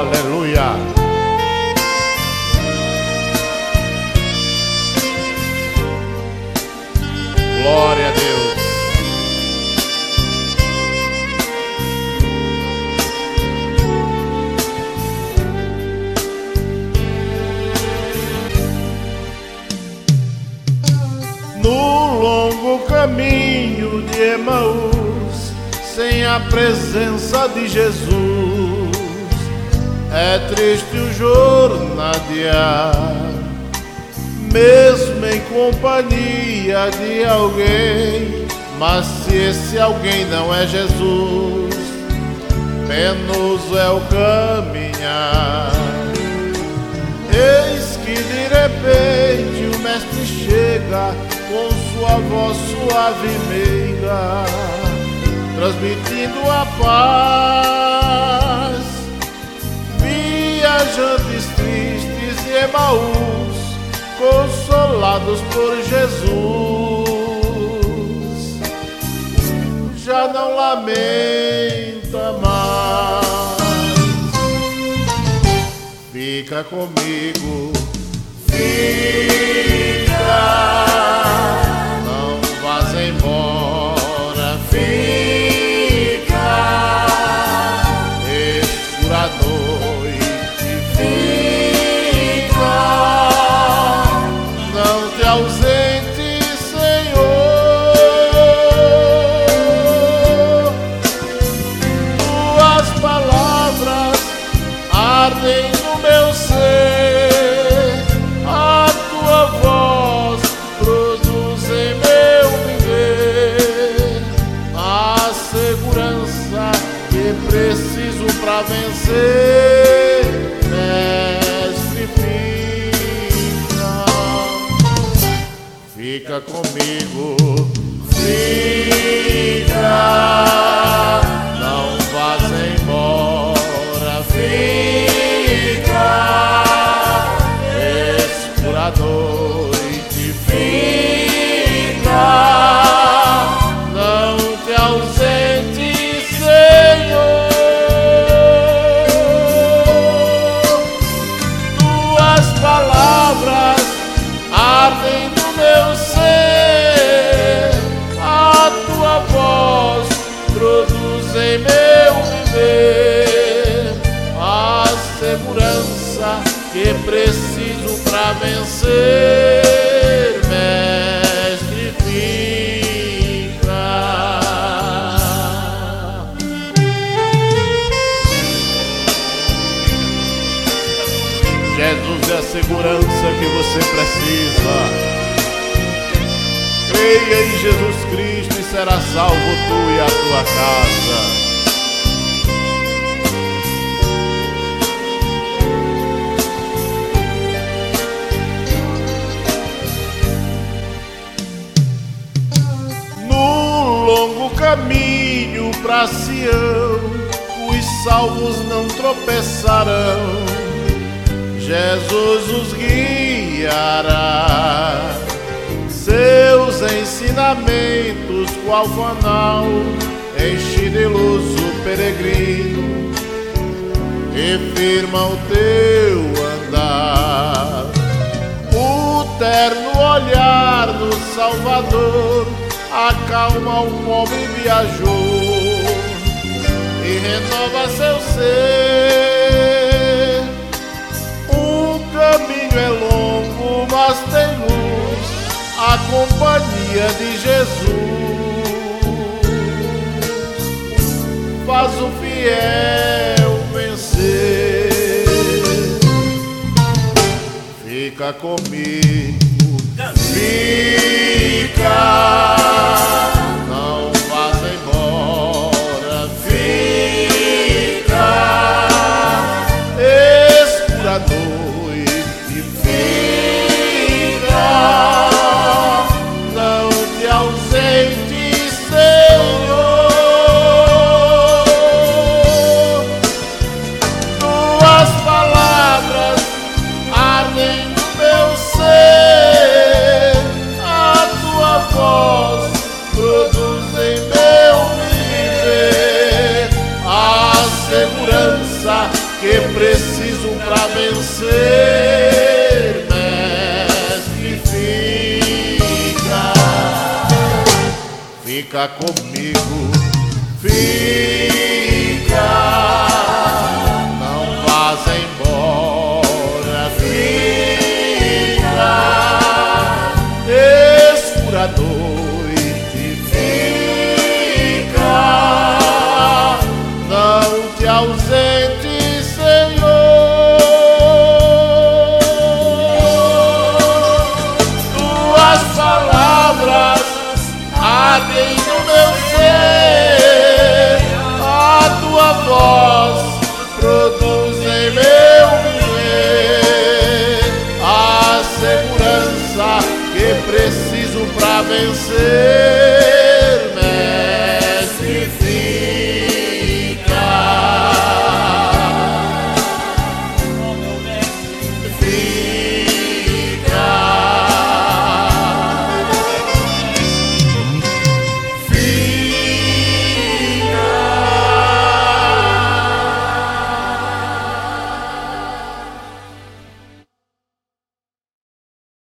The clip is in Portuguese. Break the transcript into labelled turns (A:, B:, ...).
A: aleluia. Glória a Deus. No longo caminho de Emaús, sem a presença de Jesus, é triste o jornadear, mesmo em companhia de alguém. Mas se esse alguém não é Jesus, penoso é o caminhar. Eis que de repente o mestre chega com sua voz suave e meiga, transmitindo a paz. Viajantes tristes de Emaús, consolados por Jesus, já não lamenta mais. Fica comigo, fica, não vás embora, fica, escura a noite, fica, não te ausente, Senhor. Tuas palavras ardem no meu ser, a tua voz produz em meu viver a segurança que preciso pra vencer. Mestre, fica comigo, fica, não vás embora, fica, escura a noite, fica, não te ausente, Senhor. Tuas palavras ardem no meu ser, a tua voz produz em meu viver a segurança que preciso pra vencer. Mestre, fica. Jesus é a segurança que você precisa. Creia em Jesus Cristo e será salvo tu e a tua casa. No longo caminho pra Sião, os salvos não tropeçarão. Jesus os guiará, seus ensinamentos qual fanal enche de luz o peregrino e firma o teu andar. O terno olhar do Salvador acalma o pobre viajor e renova seu ser. O caminho é longo, mas tem luz, a companhia de Jesus faz o fiel vencer. Fica comigo, fica, não vás embora, fica, escura a noite, fica, não te ausente, Senhor. Tuas palavras ardem no meu ser, a tua voz que preciso pra vencer, mestre, fica comigo, fica, não vás embora, fica, escura noite, fica, não te ausentes, Senhor. Tuas palavras ardem no meu ser, a tua voz produz em meu viver a segurança que preciso pra vencer.